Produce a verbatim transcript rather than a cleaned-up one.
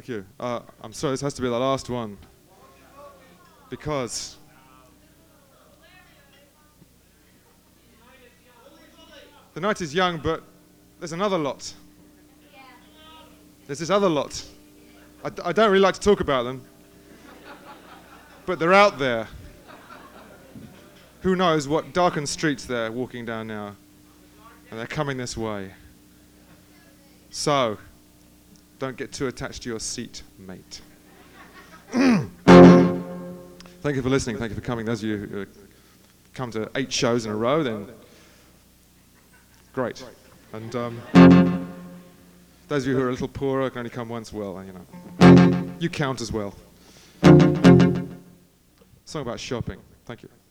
Thank you. Uh, I'm sorry, this has to be the last one. Because the night is young, but there's another lot. There's this other lot. I, d- I don't really like to talk about them, but they're out there. Who knows what darkened streets they're walking down now, and they're coming this way. So, don't get too attached to your seat, mate. Thank you for listening. Thank you for coming. Those of you who come to eight shows in a row, then great. And um, those of you who are a little poorer can only come once, well, you know, you count as well. Song about shopping. Thank you.